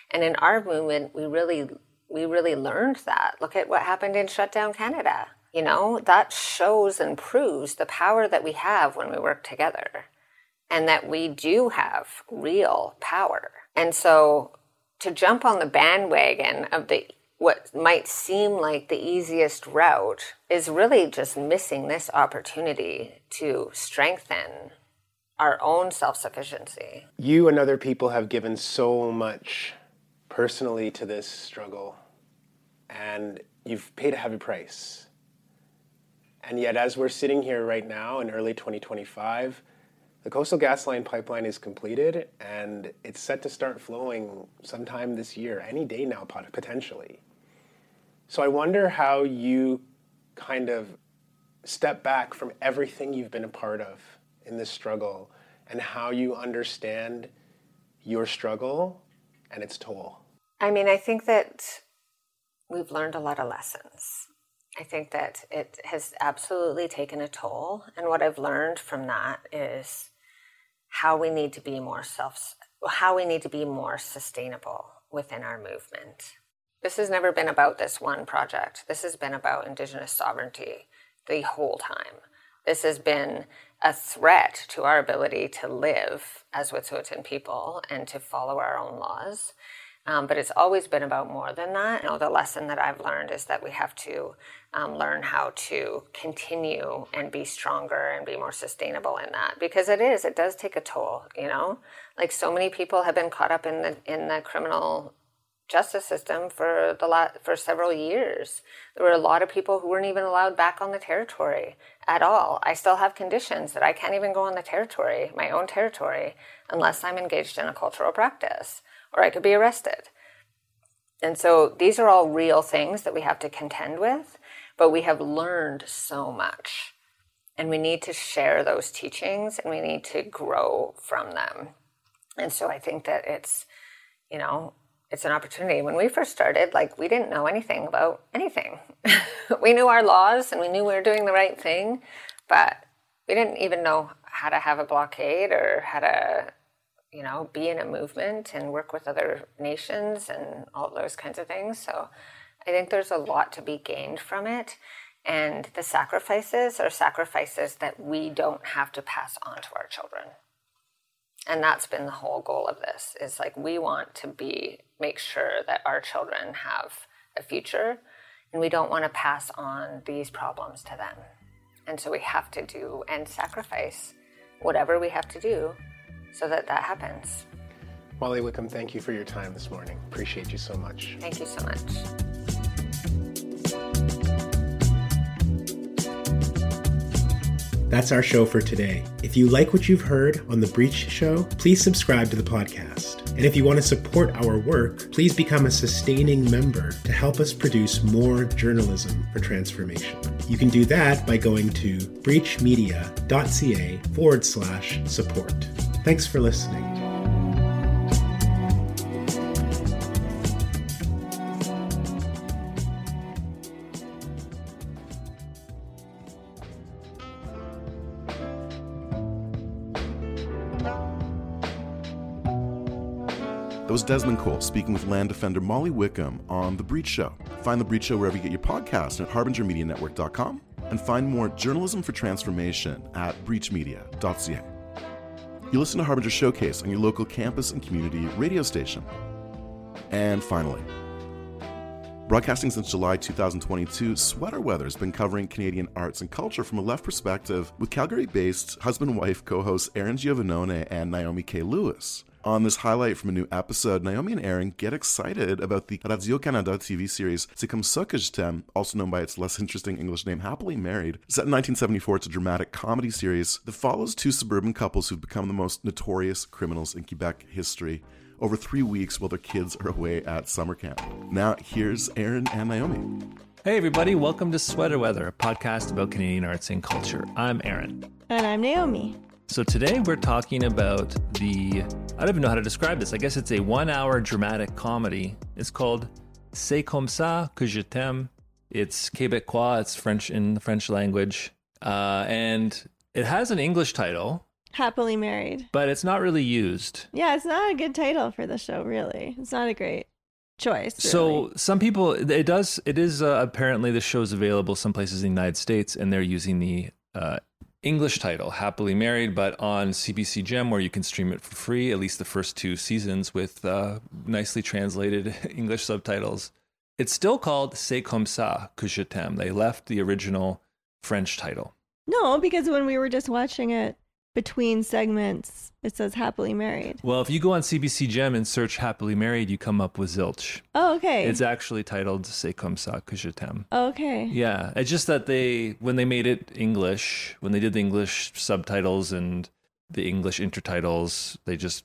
And in our movement, we really learned that. Look at what happened in Shut Down Canada. You know, that shows and proves the power that we have when we work together, and that we do have real power. And so to jump on the bandwagon of what might seem like the easiest route is really just missing this opportunity to strengthen our own self-sufficiency. You and other people have given so much personally to this struggle, and you've paid a heavy price. And yet, as we're sitting here right now in early 2025, the Coastal GasLink pipeline is completed, and it's set to start flowing sometime this year, any day now, potentially. So I wonder how you kind of step back from everything you've been a part of in this struggle, and how you understand your struggle and its toll. I mean, I think that we've learned a lot of lessons. I think that it has absolutely taken a toll. And what I've learned from that is how we need to be more sustainable within our movement. This has never been about this one project. This has been about Indigenous sovereignty the whole time. This has been a threat to our ability to live as Wet'suwet'en people and to follow our own laws. But it's always been about more than that. You know, the lesson that I've learned is that we have to learn how to continue and be stronger and be more sustainable in that, because it does take a toll, you know? Like, so many people have been caught up in the criminal justice system for several years. There were a lot of people who weren't even allowed back on the territory at all. I still have conditions that I can't even go on the territory, my own territory, unless I'm engaged in a cultural practice, or I could be arrested. And so these are all real things that we have to contend with, but we have learned so much, and we need to share those teachings, and we need to grow from them. And so I think that it's, you know, it's an opportunity. When we first started, we didn't know anything about anything. We knew our laws and we knew we were doing the right thing, but we didn't even know how to have a blockade or how to, you know, be in a movement and work with other nations and all those kinds of things. So I think there's a lot to be gained from it. And the sacrifices are sacrifices that we don't have to pass on to our children. And that's been the whole goal of this, is we want to make sure that our children have a future, and we don't want to pass on these problems to them. And so we have to do and sacrifice whatever we have to do so that happens. Molly Wickham, thank you for your time this morning. Appreciate you so much. Thank you so much. That's our show for today. If you like what you've heard on The Breach Show, please subscribe to the podcast. And if you want to support our work, please become a sustaining member to help us produce more journalism for transformation. You can do that by going to breachmedia.ca/support. Thanks for listening. That was Desmond Cole speaking with land defender Molly Wickham on The Breach Show. Find The Breach Show wherever you get your podcasts, at harbingermedianetwork.com, and find more journalism for transformation at breachmedia.ca. You listen to Harbinger Showcase on your local campus and community radio station. And finally, broadcasting since July 2022, Sweater Weather has been covering Canadian arts and culture from a left perspective with Calgary-based husband-wife co-hosts Aaron Giovanone and Naomi K. Lewis. On this highlight from a new episode, Naomi and Aaron get excited about the Radio-Canada TV series T'Com Ça que je t'aime, also known by its less interesting English name Happily Married. Set in 1974, it's a dramatic comedy series that follows two suburban couples who've become the most notorious criminals in Quebec history over 3 weeks while their kids are away at summer camp. Now, here's Aaron and Naomi. Hey everybody, welcome to Sweater Weather, a podcast about Canadian arts and culture. I'm Aaron. And I'm Naomi. So today we're talking about I don't even know how to describe this. I guess it's a 1-hour dramatic comedy. It's called C'est comme ça que je t'aime. It's Québécois, it's French in the French language. And it has an English title, Happily Married. but it's not really used. Yeah, it's not a good title for the show, really. It's not a great choice. So really. some people, it is apparently the show's available some places in the United States, and they're using the English title, Happily Married, but on CBC Gem, where you can stream it for free, at least the first 2 seasons with nicely translated English subtitles. It's still called C'est comme ça que je t'aime. They left the original French title. No, because when we were just watching it between segments, it says Happily Married. Well, if you go on CBC Gem and search Happily Married, you come up with Zilch. Oh, okay. It's actually titled C'est comme ça que je t'aime. Okay. Yeah, it's just that when they made it English, when they did the English subtitles and the English intertitles, they just,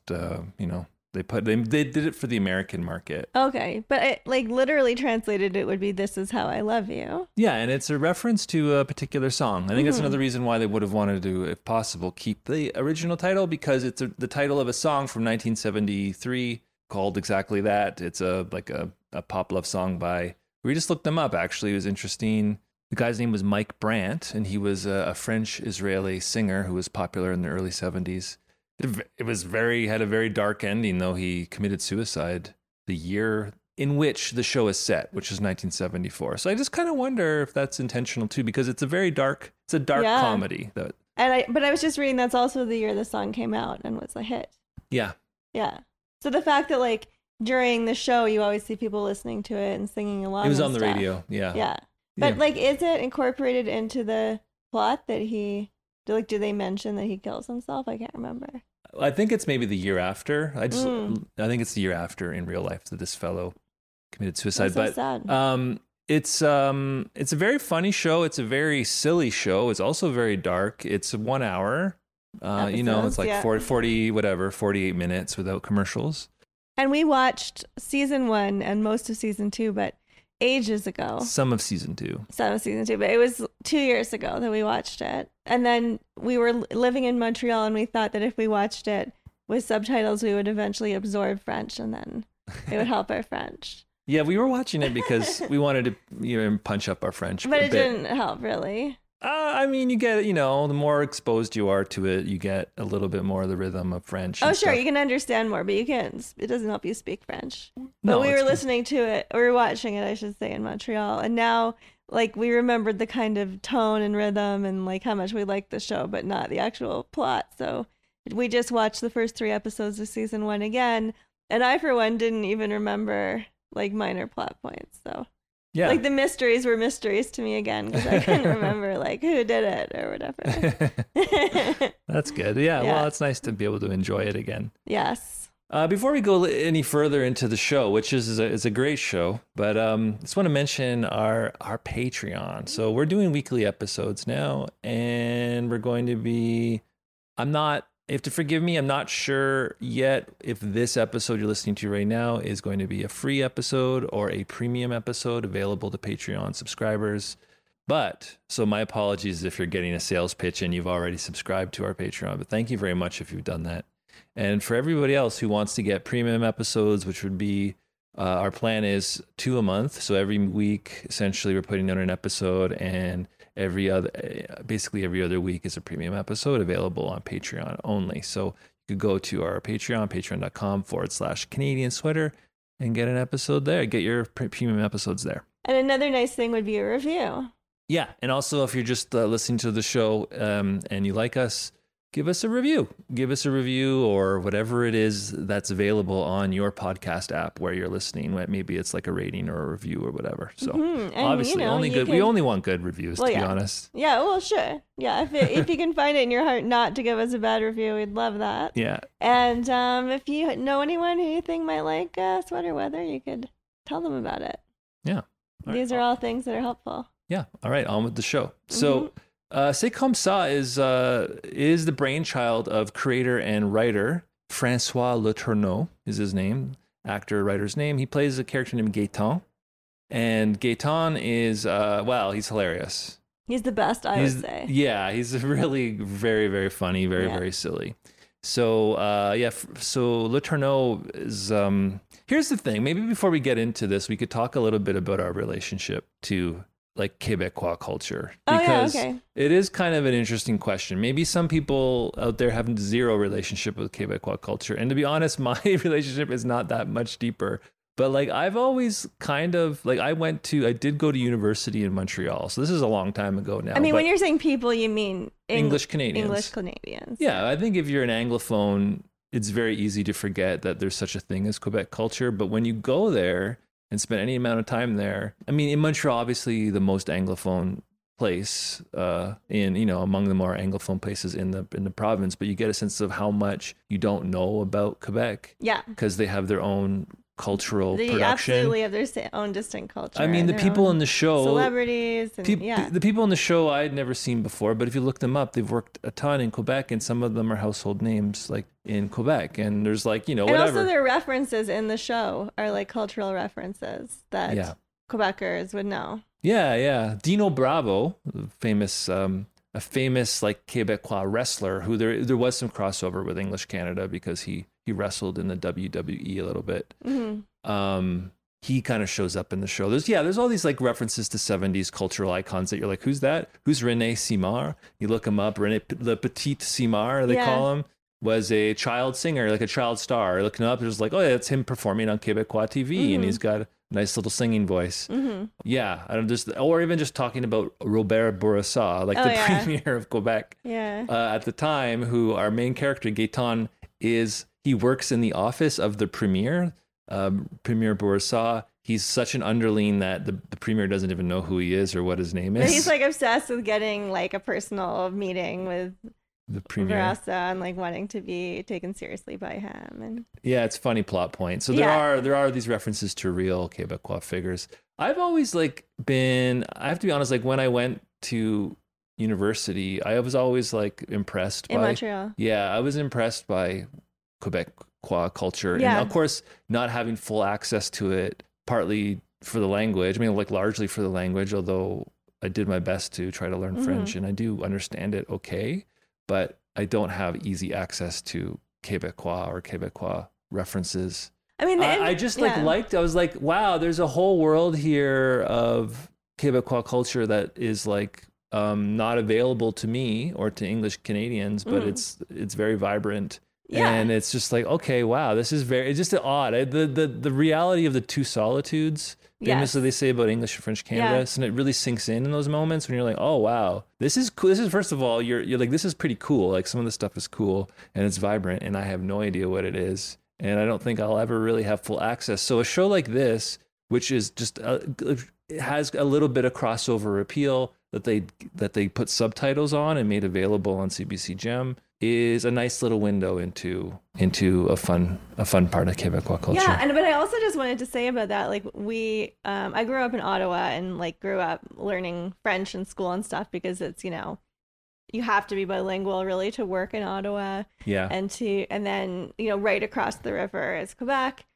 they did it for the American market. Okay, but it, like literally translated, it would be "This is how I love you." Yeah, and it's a reference to a particular song. I think that's another reason why they would have wanted to, if possible, keep the original title, because it's the title of a song from 1973 called exactly that. It's a pop love song by. We just looked them up. Actually, it was interesting. The guy's name was Mike Brandt, and he was a French-Israeli singer who was popular in the early 70s. It was had a very dark ending, though. He committed suicide the year in which the show is set, which is 1974. So I just kind of wonder if that's intentional too, because it's a dark comedy. But I was just reading that's also the year the song came out and was a hit. Yeah. Yeah. So the fact that like during the show you always see people listening to it and singing along. It was on the stuff. radio. Yeah. Yeah. But like, is it incorporated into the plot that do they mention that he kills himself? I can't remember. I think it's maybe the year after. I think it's the year after in real life that this fellow committed suicide. That's so but sad. It's a very funny show. It's a very silly show. It's also very dark. It's 1 hour. It's like 48 minutes without commercials. And we watched season 1 and most of season 2, but ages ago. Some of season 2. But it was 2 years ago that we watched it. And then we were living in Montreal, and we thought that if we watched it with subtitles, we would eventually absorb French, and then it would help our French. Yeah, we were watching it because we wanted to punch up our French. But it didn't help, really. I mean, you get, the more exposed you are to it, you get a little bit more of the rhythm of French. Oh, sure, you can understand more, but it doesn't help you speak French. No, but we were listening to it, or we were watching it, I should say, in Montreal. And now, like, we remembered the kind of tone and rhythm and, like, how much we liked the show, but not the actual plot. So we just watched the first 3 episodes of season 1 again. And I, for one, didn't even remember, like, minor plot points, so... Yeah. Like the mysteries were mysteries to me again because I couldn't remember like who did it or whatever. That's good. Yeah, well, it's nice to be able to enjoy it again. Yes. Before we go any further into the show, which is a great show, but just want to mention our Patreon. So we're doing weekly episodes now, and we're going to be. You have to forgive me. I'm not sure yet if this episode you're listening to right now is going to be a free episode or a premium episode available to Patreon subscribers. But, so my apologies if you're getting a sales pitch and you've already subscribed to our Patreon, but thank you very much if you've done that. And for everybody else who wants to get premium episodes, which would be, our plan is 2 a month. So every week, essentially, we're putting out an episode, and basically every other week is a premium episode available on Patreon only. So you could go to our Patreon, patreon.com/Canadian Sweater, and get an episode there. Get your premium episodes there. And another nice thing would be a review. Yeah. And also, if you're just listening to the show and you like us, give us a review. Give us a review or whatever it is that's available on your podcast app where you're listening. Maybe it's like a rating or a review or whatever. So obviously, only good. We only want good reviews, to be honest. Yeah, well, sure. Yeah, if you can find it in your heart not to give us a bad review, we'd love that. Yeah. And if you know anyone who you think might like sweater weather, you could tell them about it. Yeah. These are all things that are helpful. Yeah. All right. On with the show. So. C'est comme ça is the brainchild of creator and writer François Letourneau is his name, actor, writer's name. He plays a character named Gaëtan, and Gaëtan is he's hilarious. He's the best, I would say. Yeah, he's really very, very funny, very silly. So so Letourneau is. Here's the thing. Maybe before we get into this, we could talk a little bit about our relationship to like Quebecois culture? Oh, Because yeah, okay. it is kind of an interesting question. Maybe some people out there have zero relationship with Quebecois culture. And to be honest, my relationship is not that much deeper. But like I've always kind of like I did go to university in Montreal. So this is a long time ago now. I mean, but when you're saying people, you mean English Canadians. English Canadians. Yeah, I think if you're an Anglophone, it's very easy to forget that there's such a thing as Quebec culture. But when you go there and spend any amount of time there, I mean, in Montreal, obviously the most Anglophone place among the more Anglophone places in the province, but you get a sense of how much you don't know about Quebec. Yeah. Because they have their own cultural They production. absolutely have their own distinct culture. I mean, the their people own in the show, celebrities, and the people in the show I had never seen before, but if you look them up, they've worked a ton in Quebec, and some of them are household names like in Quebec. And there's like, and whatever. also their references in the show are like cultural references that Quebecers would know. Yeah. Dino Bravo, a famous like Quebecois wrestler who there was some crossover with English Canada because he wrestled in the WWE a little bit. Mm-hmm. He kind of shows up in the show. There's all these like references to 70s cultural icons that you're like, who's that? Who's René Simard? You look him up. René Le Petit Simard, they call him, was a child singer, like a child star. Looking up, there's like, oh yeah, that's him performing on Quebecois TV, and he's got a nice little singing voice. Mm-hmm. Yeah, or even just talking about Robert Bourassa, like the premier of Quebec at the time, who our main character Gaetan he works in the office of the premier, Premier Bourassa. He's such an underling that the premier doesn't even know who he is or what his name is. But he's like obsessed with getting like a personal meeting with the premier Bourassa and like wanting to be taken seriously by him. And yeah, it's a funny plot point. So there are these references to real Quebecois figures. I've always I have to be honest, like when I went to university, I was always like impressed in Montreal. Yeah, I was impressed by Quebecois culture. Yeah. And of course, not having full access to it, partly for the language. I mean, like largely for the language, although I did my best to try to learn French and I do understand it okay, but I don't have easy access to Quebecois or Quebecois references. I mean, I just I was like, wow, there's a whole world here of Quebecois culture that is like not available to me or to English Canadians, but it's very vibrant. Yeah. And it's just like, okay, wow, it's just odd. The reality of the two solitudes, famously they say about English and French Canada, and it really sinks in those moments when you're like, oh, wow, this is cool. This is, first of all, you're like, this is pretty cool. Like some of the stuff is cool and it's vibrant and I have no idea what it is. And I don't think I'll ever really have full access. So a show like this, which is just it has a little bit of crossover appeal that they put subtitles on and made available on CBC Gem, is a nice little window into a fun part of Quebecois culture. Yeah, but I also just wanted to say about that, like I grew up in Ottawa and like grew up learning French in school and stuff because it's, you have to be bilingual really to work in Ottawa. Yeah. And then, right across the river is Quebec.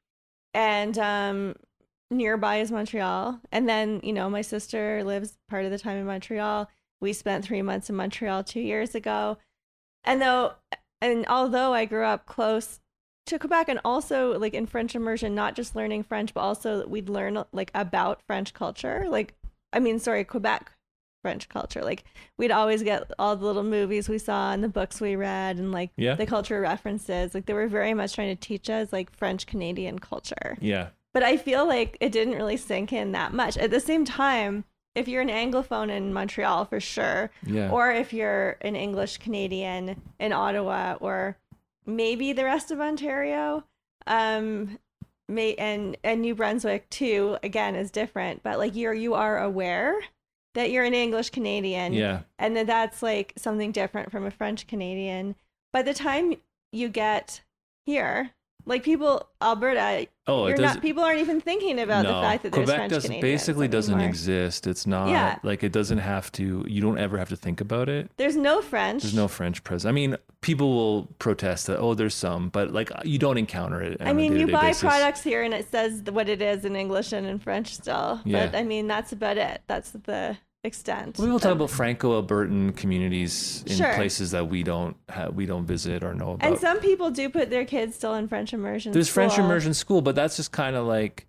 And nearby is Montreal. And then, my sister lives part of the time in Montreal. We spent 3 months in Montreal 2 years ago. And although I grew up close to Quebec and also like in French immersion, not just learning French, but also we'd learn like about French culture. Quebec French culture. Like we'd always get all the little movies we saw and the books we read and like the culture references. Like they were very much trying to teach us like French Canadian culture. Yeah. But I feel like it didn't really sink in that much. At the same time, if you're an Anglophone in Montreal, for sure, or if you're an English Canadian in Ottawa, or maybe the rest of Ontario, and New Brunswick too, again, is different. But like you are aware that you're an English Canadian, and that's like something different from a French Canadian. By the time you get here, like Alberta, people aren't even thinking about the fact that there's Quebec French Canadians basically doesn't anymore. exist. It's not like it doesn't have to. You don't ever have to think about it. There's no French. There's no French presence. I mean, people will protest that. Oh, there's some, but like you don't encounter it. I mean, you buy products here and it says what it is in English and in French still. Yeah. But I mean, that's about it. That's the extent. We will talk about Franco-Albertan communities in places that we don't visit or know about. And some people do put their kids still in French immersion. There's French immersion school, but that's just kind of like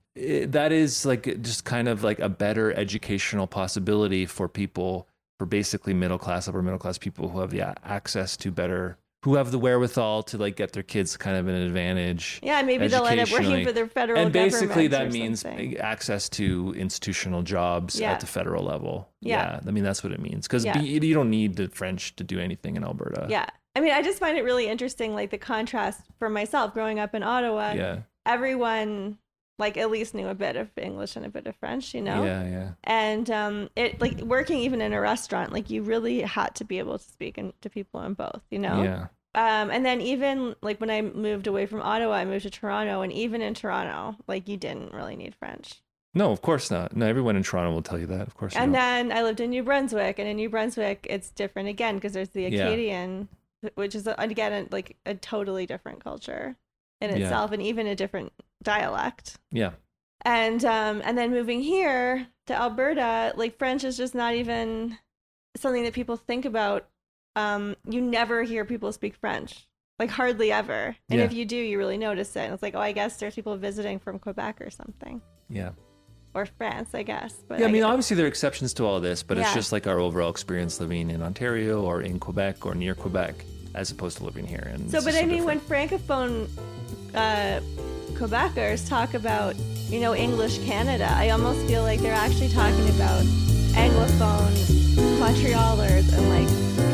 that is like just kind of like a better educational possibility for people, for basically middle class, upper middle class people who have the access to better, who have the wherewithal to like get their kids kind of an advantage. Yeah, maybe they'll end up working for their federal and government. And basically that or means something. access to institutional jobs at the federal level. Yeah. I mean, that's what it means. Because you don't need the French to do anything in Alberta. Yeah. I mean, I just find it really interesting, like the contrast for myself growing up in Ottawa. Yeah. Everyone like at least knew a bit of English and a bit of French, you know? Yeah. And it like working even in a restaurant, like you really had to be able to speak to people in both, you know? Yeah. And then even like when I moved away from Ottawa, I moved to Toronto, and even in Toronto, like you didn't really need French. No, of course not. No, everyone in Toronto will tell you that. Of course. And then I lived in New Brunswick, and in New Brunswick, it's different again because there's the Acadian, which is again like a totally different culture in itself, and even a different dialect. Yeah. And then moving here to Alberta, like French is just not even something that people think about. You never hear people speak French, like hardly ever. And if you do, you really notice it. And it's like, oh, I guess there's people visiting from Quebec or something. Yeah. Or France, I guess. But yeah, I mean, obviously there are exceptions to all this, but it's Yeah. just like our overall experience living in Ontario or in Quebec or near Quebec, as opposed to living here. And So, but I mean, when Francophone Quebecers talk about, you know, English Canada, I almost feel like they're actually talking about Anglophone Montrealers and like.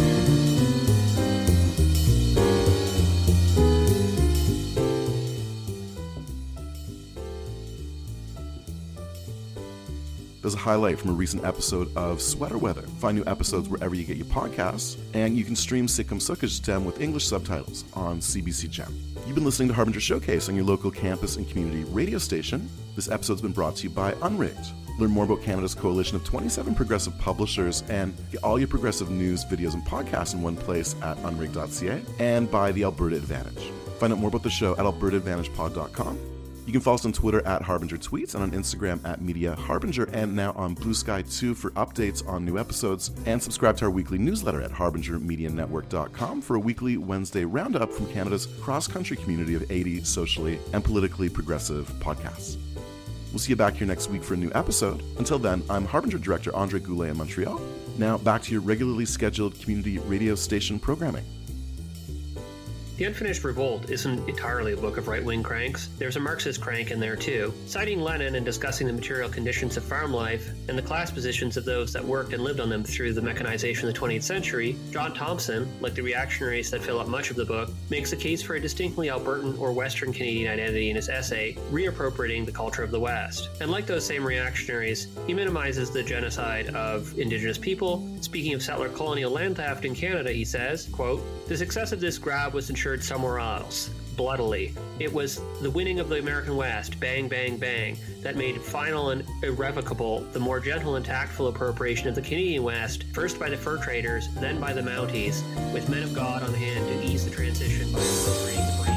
There's a highlight from a recent episode of Sweater Weather. Find new episodes wherever you get your podcasts, and you can stream Sikkim Sukkot Dem with English subtitles on CBC Gem. You've been listening to Harbinger Showcase on your local campus and community radio station. This episode's been brought to you by Unrigged. Learn more about Canada's coalition of 27 progressive publishers and get all your progressive news, videos, and podcasts in one place at unrigged.ca and by the Alberta Advantage. Find out more about the show at albertaadvantagepod.com. You can follow us on Twitter at Harbinger Tweets and on Instagram at Media Harbinger, and now on Blue Sky 2 for updates on new episodes, and subscribe to our weekly newsletter at harbingermedianetwork.com for a weekly Wednesday roundup from Canada's cross-country community of 80 socially and politically progressive podcasts. We'll see you back here next week for a new episode. Until then, I'm Harbinger Director Andre Goulet in Montreal. Now back to your regularly scheduled community radio station programming. The Unfinished Revolt isn't entirely a book of right-wing cranks. There's a Marxist crank in there too. Citing Lenin and discussing the material conditions of farm life and the class positions of those that worked and lived on them through the mechanization of the 20th century, John Thompson, like the reactionaries that fill up much of the book, makes a case for a distinctly Albertan or Western Canadian identity in his essay, Reappropriating the Culture of the West. And like those same reactionaries, he minimizes the genocide of Indigenous people. Speaking of settler colonial land theft in Canada, he says, quote, "The success of this grab was ensured somewhere else, bloodily. It was the winning of the American West, bang, bang, bang, that made final and irrevocable the more gentle and tactful appropriation of the Canadian West, first by the fur traders, then by the Mounties, with men of God on hand to ease the transition by appropriating the